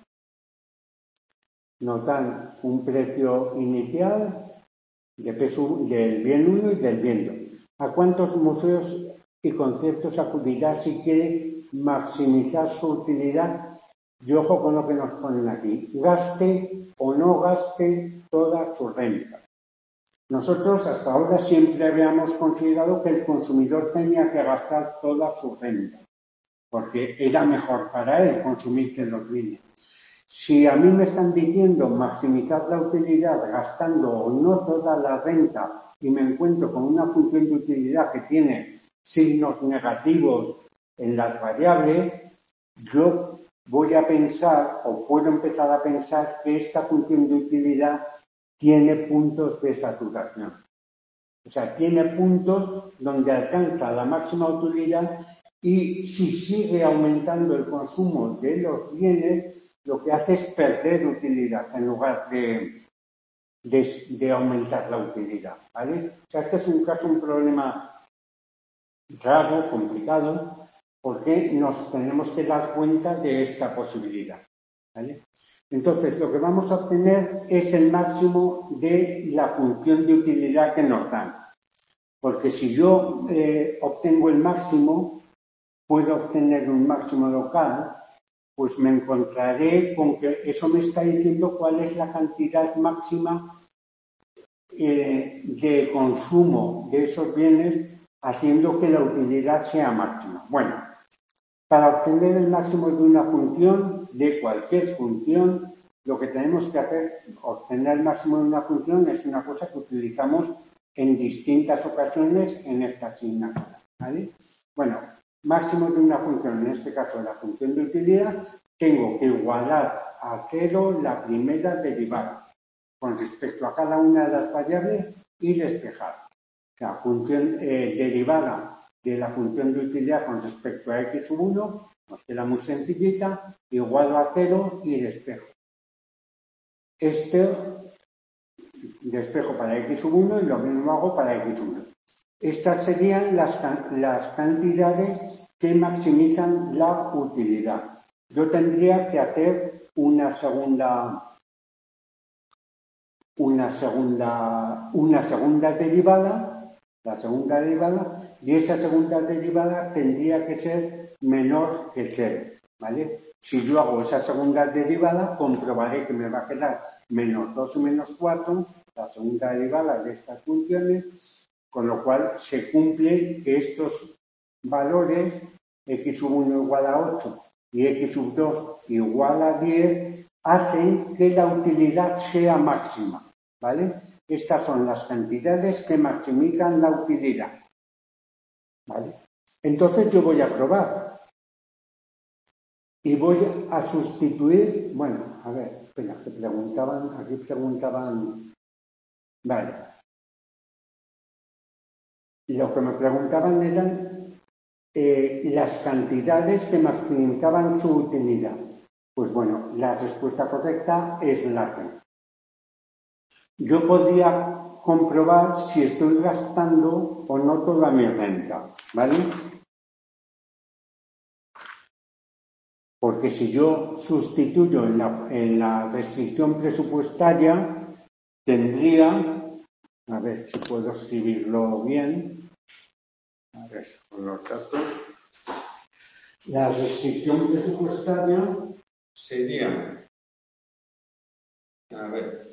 nos dan un precio inicial del bien 1 y del bien 2. ¿A cuántos museos y conciertos acudirá si quiere maximizar su utilidad? Y ojo con lo que nos ponen aquí. Gaste o no gaste toda su renta. Nosotros hasta ahora siempre habíamos considerado que el consumidor tenía que gastar toda su renta, porque era mejor para él consumir que los bienes. Si a mí me están diciendo maximizar la utilidad gastando o no toda la renta y me encuentro con una función de utilidad que tiene signos negativos en las variables, yo voy a pensar o puedo empezar a pensar que esta función de utilidad tiene puntos de saturación. O sea, tiene puntos donde alcanza la máxima utilidad y si sigue aumentando el consumo de los bienes, lo que hace es perder utilidad en lugar de aumentar la utilidad, ¿vale? O sea, este es un problema raro, complicado, porque nos tenemos que dar cuenta de esta posibilidad, ¿vale? Entonces, lo que vamos a obtener es el máximo de la función de utilidad que nos dan. Porque si yo obtengo el máximo, puedo obtener un máximo local, pues me encontraré con que eso me está diciendo cuál es la cantidad máxima de consumo de esos bienes, haciendo que la utilidad sea máxima. Bueno, para obtener el máximo de una función, de cualquier función, lo que tenemos que hacer, obtener el máximo de una función, es una cosa que utilizamos en distintas ocasiones en esta asignatura, ¿vale? Bueno, máximo de una función, en este caso la función de utilidad, tengo que igualar a cero la primera derivada con respecto a cada una de las variables y despejar. La función derivada de la función de utilidad con respecto a x1 nos queda muy sencillita, igualo a 0 y despejo. Despejo para x1 y lo mismo hago para x1. Estas serían las cantidades que maximizan la utilidad. Yo tendría que hacer una segunda derivada, la segunda derivada, y esa segunda derivada tendría que ser menor que 0, ¿vale? Si yo hago esa segunda derivada, comprobaré que me va a quedar menos 2 y menos 4, la segunda derivada de estas funciones, con lo cual se cumple que estos valores, x1 igual a 8 y x2 igual a 10, hacen que la utilidad sea máxima, ¿vale? Estas son las cantidades que maximizan la utilidad, ¿vale? Entonces yo voy a probar y voy a sustituir, bueno, a ver, espera, aquí preguntaban, vale. Lo que me preguntaban eran las cantidades que maximizaban su utilidad. Pues bueno, la respuesta correcta es la C. Yo podría comprobar si estoy gastando o no toda mi renta, ¿vale? Porque si yo sustituyo en la restricción presupuestaria, tendría, a ver si puedo escribirlo bien, a ver, con los datos, la restricción presupuestaria sería, a ver,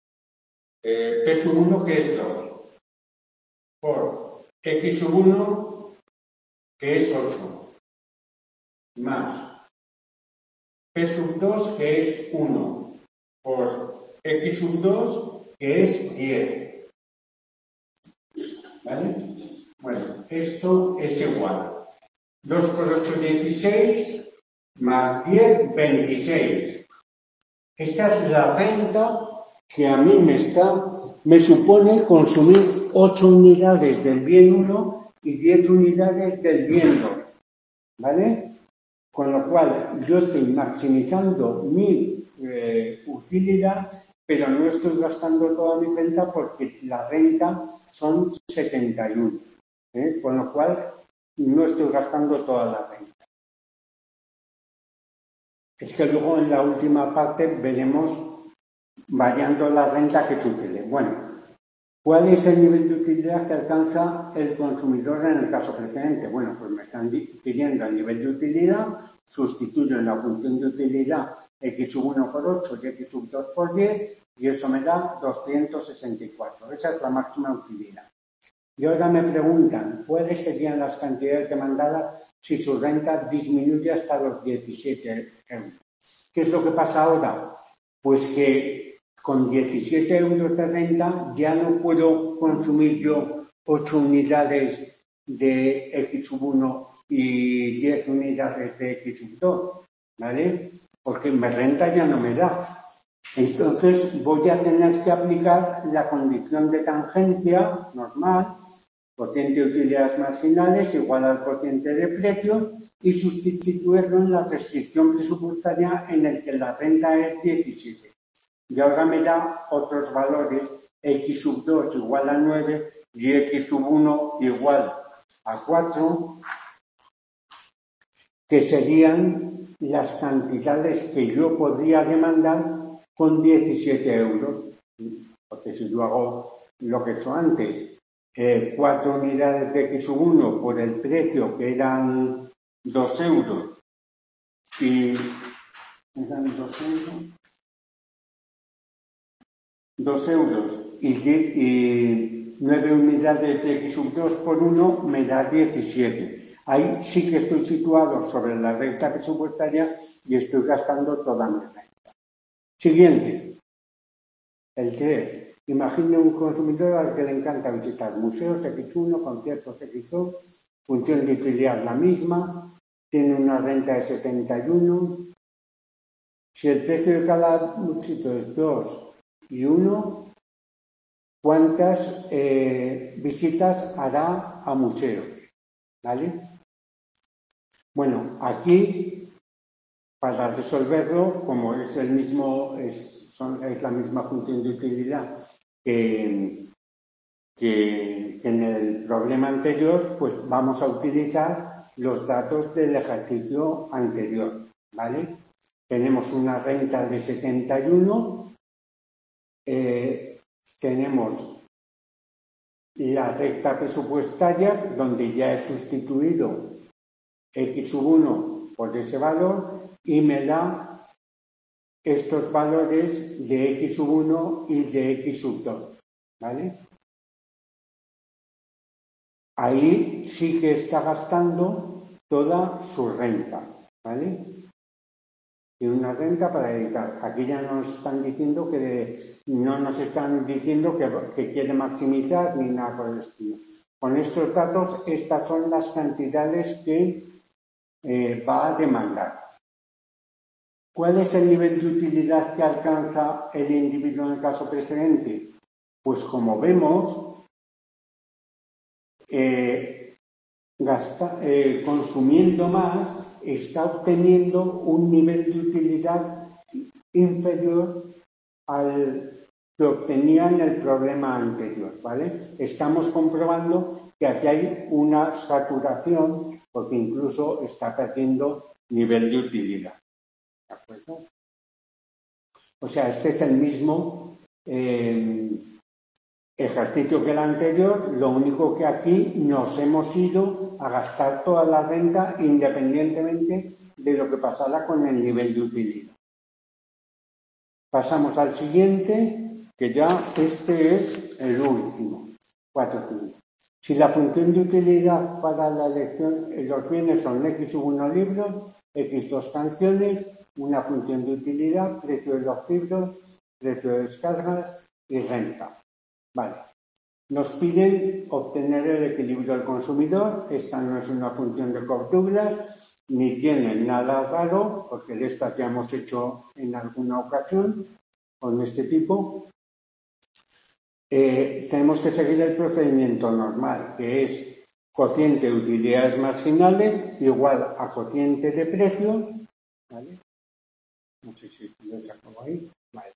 P1 que es 2, por X1 que es 8, más P2 que es 1, por X2 que es 10. ¿Vale? Bueno, esto es igual. 2 por 8, 16, más 10, 26. Esta es la renta que a mí me supone consumir 8 unidades del bien 1 y 10 unidades del bien 2. ¿Vale? Con lo cual yo estoy maximizando mi utilidad, pero no estoy gastando toda mi renta porque la renta son 71. Con lo cual no estoy gastando toda la renta. Es que luego en la última parte veremos variando la renta que sucede. Bueno, ¿cuál es el nivel de utilidad que alcanza el consumidor en el caso precedente? Bueno, pues me están pidiendo el nivel de utilidad, sustituyo en la función de utilidad x1 por 8 y x2 por 10 y eso me da 264. Esa es la máxima utilidad. Y ahora me preguntan, ¿cuáles serían las cantidades demandadas si su renta disminuye hasta los 17 euros? ¿Qué es lo que pasa ahora? Pues que con 17 euros de renta ya no puedo consumir yo 8 unidades de X1 y 10 unidades de X2, ¿vale? Porque mi renta ya no me da. Entonces voy a tener que aplicar la condición de tangencia normal, cociente de utilidades marginales igual al cociente de precios y sustituirlo en la restricción presupuestaria en el que la renta es 17. Y ahora me da otros valores, x2 igual a 9 y x1 igual a 4, que serían las cantidades que yo podría demandar con 17 euros. Porque si yo hago lo que he hecho antes, 4 unidades de X1 por el precio que eran 2 euros y eran 2 euros y 9 unidades de X2 por 1 me da 17. Ahí sí que estoy situado sobre la recta presupuestaria y estoy gastando toda mi renta. Siguiente, el 3. Imagine un consumidor al que le encanta visitar museos X1, conciertos X2, función de utilidad la misma, tiene una renta de 71. Si el precio de cada sitio es 2 y 1, ¿cuántas visitas hará a museos? ¿Vale? Bueno, aquí, para resolverlo, como es el mismo, es la misma función de utilidad que en el problema anterior, pues vamos a utilizar los datos del ejercicio anterior, ¿vale? Tenemos una renta de 71, tenemos la recta presupuestaria, donde ya he sustituido X1 por ese valor y me da estos valores de X1 y de X2, ¿vale? Ahí sí que está gastando toda su renta, ¿vale? Y una renta para dedicar. Aquí ya nos están diciendo que no nos están diciendo que quiere maximizar ni nada por el estilo. Con estos datos, estas son las cantidades que va a demandar. ¿Cuál es el nivel de utilidad que alcanza el individuo en el caso precedente? Pues como vemos, consumiendo más, está obteniendo un nivel de utilidad inferior al que obtenía en el problema anterior, ¿vale? Estamos comprobando que aquí hay una saturación porque incluso está perdiendo nivel de utilidad. ¿De acuerdo? O sea, este es el mismo ejercicio que el anterior, lo único que aquí nos hemos ido a gastar toda la renta independientemente de lo que pasara con el nivel de utilidad. Pasamos al siguiente, que ya este es el último, 4.5. Si la función de utilidad para la elección, los bienes son X1 libros, X2 canciones, una función de utilidad, precio de los libros, precio de descargas y renta. Vale. Nos piden obtener el equilibrio del consumidor. Esta no es una función de Cobb-Douglas, ni tiene nada raro, porque de esta ya hemos hecho en alguna ocasión con este tipo. Tenemos que seguir el procedimiento normal, que es cociente de utilidades marginales igual a cociente de precios. ¿Vale? No sé si lo saco ahí. Vale.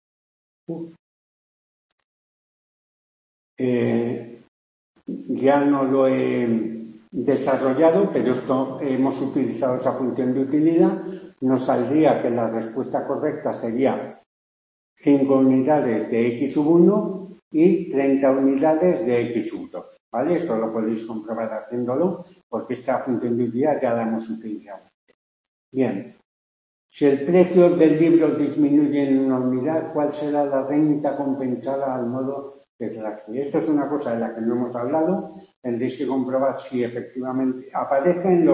Ya no lo he desarrollado, pero esto hemos utilizado esa función de utilidad. Nos saldría que la respuesta correcta sería 5 unidades de X1 y 30 unidades de X1. ¿Vale? Esto lo podéis comprobar haciéndolo, porque esta función de utilidad ya la hemos utilizado. Bien. Si el precio del libro disminuye en una unidad, ¿cuál será la renta compensada al modo de Zlatsky? Esto es una cosa de la que no hemos hablado. Tendréis que comprobar si efectivamente aparece en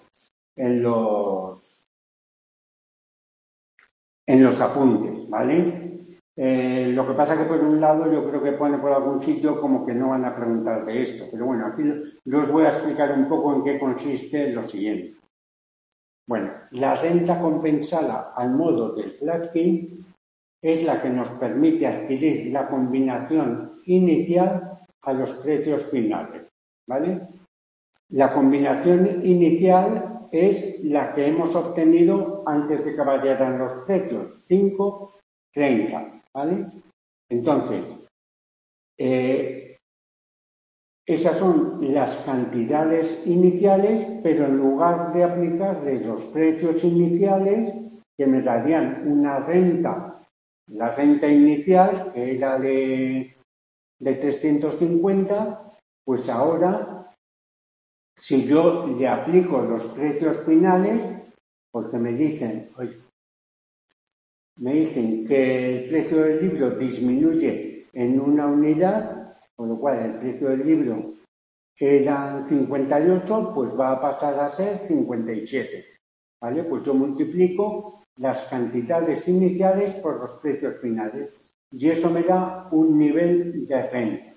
los apuntes, ¿vale? Lo que pasa es que por un lado yo creo que pone por algún sitio como que no van a preguntar de esto. Pero bueno, aquí os voy a explicar un poco en qué consiste lo siguiente. Bueno, la renta compensada al modo de Zlatsky es la que nos permite adquirir la combinación inicial a los precios finales, ¿vale? La combinación inicial es la que hemos obtenido antes de que variaran los precios, 5, 30, ¿vale? Entonces, esas son las cantidades iniciales, pero en lugar de aplicarle los precios iniciales, que me darían una renta, la renta inicial, que era de 350, Pues ahora, si yo le aplico los precios finales, porque me dicen que el precio del libro disminuye en una unidad, con lo cual el precio del libro eran 58, pues va a pasar a ser 57. ¿Vale? Pues yo multiplico las cantidades iniciales por los precios finales y eso me da un nivel de renta.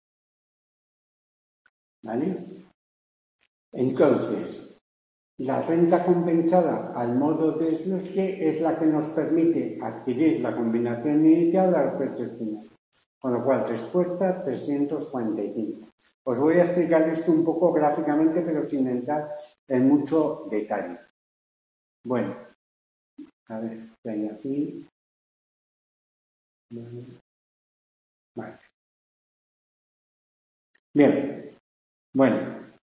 ¿Vale? Entonces, la renta compensada al modo de Slutsky es la que nos permite adquirir la combinación inicial a los precios finales. Con lo cual, respuesta 345. Os voy a explicar esto un poco gráficamente, pero sin entrar en mucho detalle. Bueno, a ver, ¿qué hay aquí? Vale. Bien, bueno.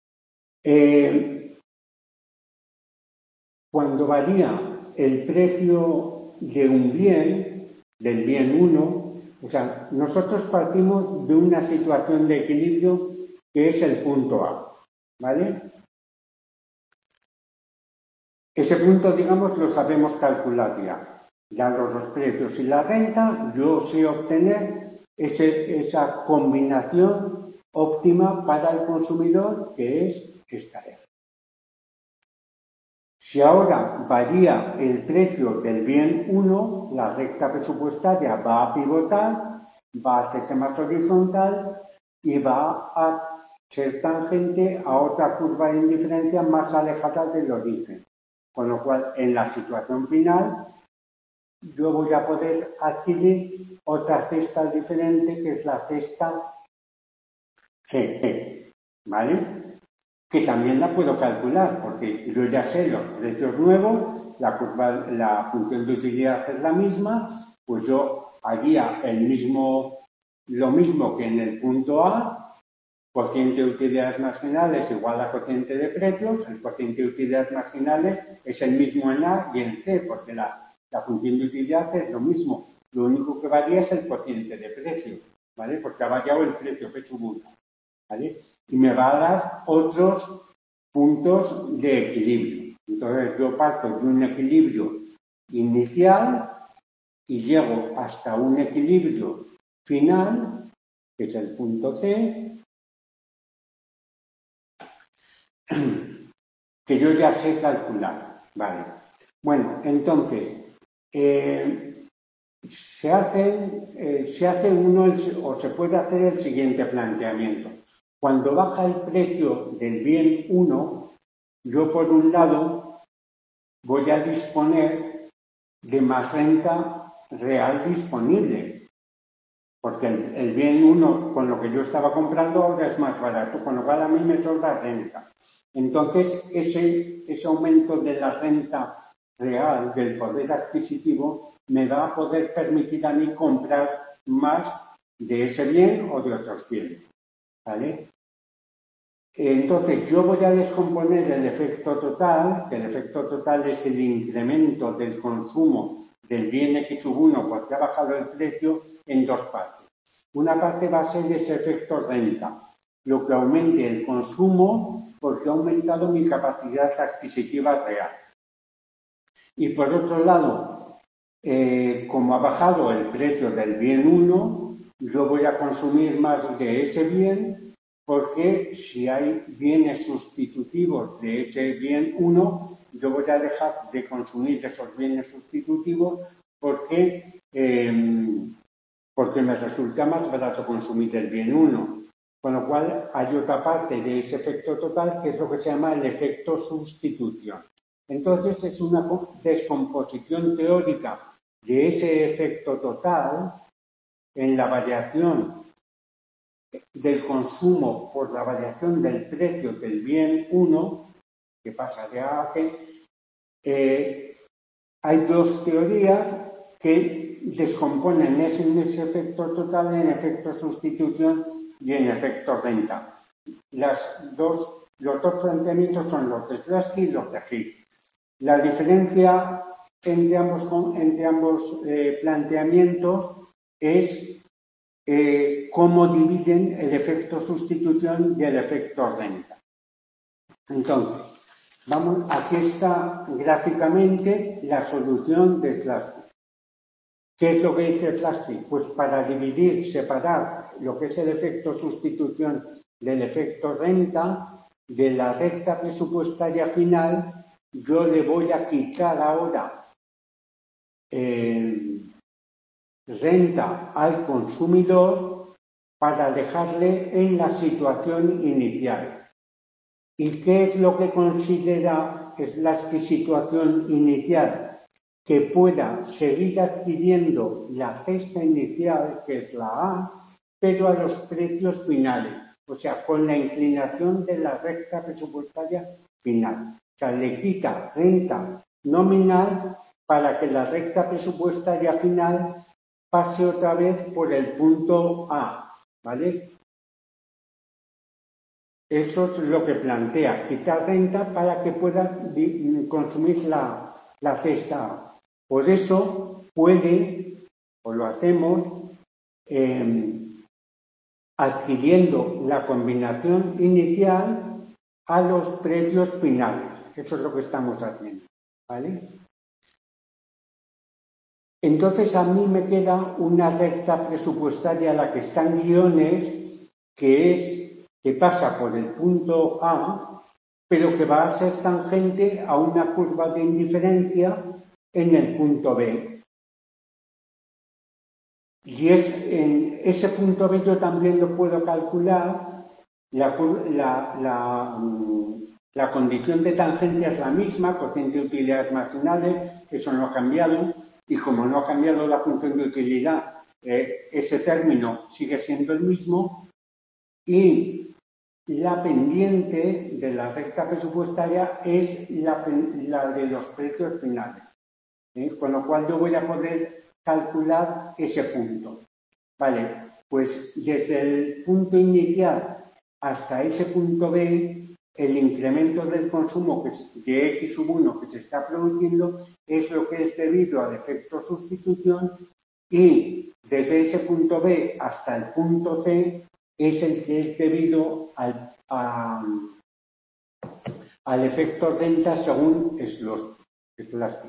Cuando varía el precio de un bien, del bien 1, o sea, nosotros partimos de una situación de equilibrio que es el punto A, ¿vale? Ese punto, digamos, lo sabemos calcular ya. Dados los precios y la renta, yo sé obtener esa combinación óptima para el consumidor, que es esta R. Si ahora varía el precio del bien 1, la recta presupuestaria va a pivotar, va a hacerse más horizontal y va a ser tangente a otra curva de indiferencia más alejada del origen. Con lo cual, en la situación final, yo voy a poder adquirir otra cesta diferente, que es la cesta G, ¿vale? Que también la puedo calcular, porque yo ya sé los precios nuevos, la función de utilidad es la misma, pues yo haría lo mismo que en el punto A, cociente de utilidades marginales igual a cociente de precios, el cociente de utilidades marginales es el mismo en A y en C, porque la función de utilidad es lo mismo, lo único que varía es el cociente de precios, ¿vale? Porque ha variado el precio que subuta. ¿Vale? Y me va a dar otros puntos de equilibrio. Entonces yo parto de un equilibrio inicial y llego hasta un equilibrio final, que es el punto C, que yo ya sé calcular. Vale. Bueno, entonces, se puede hacer el siguiente planteamiento. Cuando baja el precio del bien 1, yo por un lado voy a disponer de más renta real disponible, porque el bien 1 con lo que yo estaba comprando ahora es más barato, con lo cual a mí me sobra renta. Entonces, ese aumento de la renta real, del poder adquisitivo, me va a poder permitir a mí comprar más de ese bien o de otros bienes. ¿Vale? Entonces, yo voy a descomponer el efecto total, que el efecto total es el incremento del consumo del bien X1 porque ha bajado el precio, en dos partes. Una parte va a ser ese efecto renta, lo que aumente el consumo porque ha aumentado mi capacidad adquisitiva real. Y por otro lado, como ha bajado el precio del bien 1, yo voy a consumir más de ese bien, porque si hay bienes sustitutivos de ese bien 1, yo voy a dejar de consumir esos bienes sustitutivos porque me resulta más barato consumir el bien 1. Con lo cual hay otra parte de ese efecto total que es lo que se llama el efecto sustitución. Entonces es una descomposición teórica de ese efecto total en la variación del consumo por la variación del precio del bien 1, que pasa de A a B. Hay dos teorías que descomponen ese efecto total en efecto sustitución y en efecto renta. Los dos planteamientos son los de Slutsky y los de Hill. La diferencia entre ambos planteamientos es cómo dividen el efecto sustitución y el efecto renta. Entonces, aquí está gráficamente la solución de Slasky. ¿Qué es lo que dice Slasky? Pues para separar lo que es el efecto sustitución del efecto renta, de la recta presupuestaria final, yo le voy a quitar ahora renta al consumidor para dejarle en la situación inicial. ¿Y qué es lo que considera Slasky situación inicial? Que pueda seguir adquiriendo la cesta inicial, que es la A, pero a los precios finales, o sea, con la inclinación de la recta presupuestaria final. O sea, le quita renta nominal para que la recta presupuestaria final pase otra vez por el punto A, ¿vale? Eso es lo que plantea, quitar renta para que pueda consumir la cesta A. Por eso lo hacemos adquiriendo la combinación inicial a los precios finales. Eso es lo que estamos haciendo, ¿vale? Entonces a mí me queda una recta presupuestaria, la que está en guiones, que pasa por el punto A, pero que va a ser tangente a una curva de indiferencia en el punto B. Y en ese punto B yo también lo puedo calcular, la condición de tangencia es la misma, cociente de utilidades marginales, eso no ha cambiado, y como no ha cambiado la función de utilidad, ese término sigue siendo el mismo, y la pendiente de la recta presupuestaria es la de los precios finales. Con lo cual yo voy a poder calcular ese punto. Vale, pues desde el punto inicial hasta ese punto B, el incremento del consumo de X1 que se está produciendo es lo que es debido al efecto sustitución, y desde ese punto B hasta el punto C es el que es debido al efecto renta según Slasky.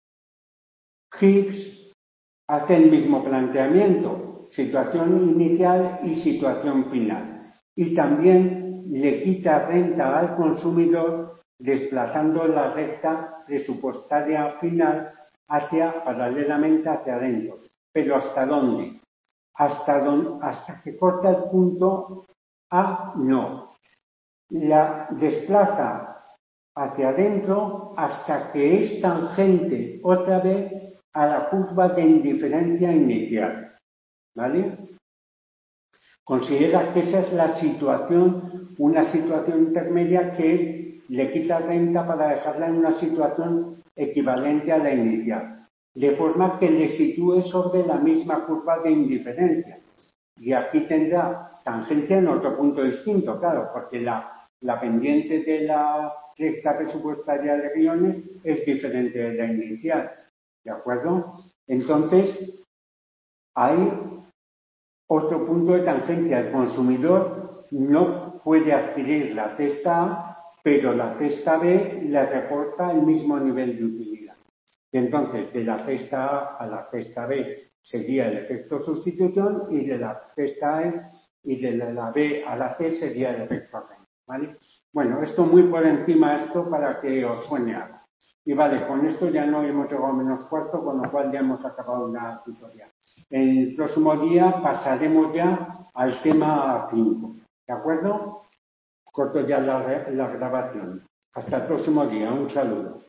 Higgs hace el mismo planteamiento, situación inicial y situación final, y también le quita renta al consumidor desplazando la recta presupuestaria final paralelamente hacia adentro. ¿Pero hasta dónde? Hasta que corta el punto A, no. La desplaza hacia adentro hasta que es tangente otra vez a la curva de indiferencia inicial, ¿vale? Considera que esa es la situación, una situación intermedia que le quita renta para dejarla en una situación equivalente a la inicial, de forma que le sitúe sobre la misma curva de indiferencia. Y aquí tendrá tangencia en otro punto distinto, claro, porque la pendiente de la recta presupuestaria de guiones es diferente de la inicial. ¿De acuerdo? Entonces, hay otro punto de tangencia. El consumidor no puede adquirir la cesta A, pero la cesta B le reporta el mismo nivel de utilidad. Entonces, de la cesta A a la cesta B sería el efecto sustitución, y de la cesta A y de la B a la C sería el efecto renta, ¿vale? Bueno, esto muy por encima, esto para que os suene algo. Y vale, con esto ya no hemos llegado a menos cuarto, con lo cual ya hemos acabado la tutorial. El próximo día pasaremos ya al tema 5, ¿de acuerdo? Corto ya la grabación. Hasta el próximo día, un saludo.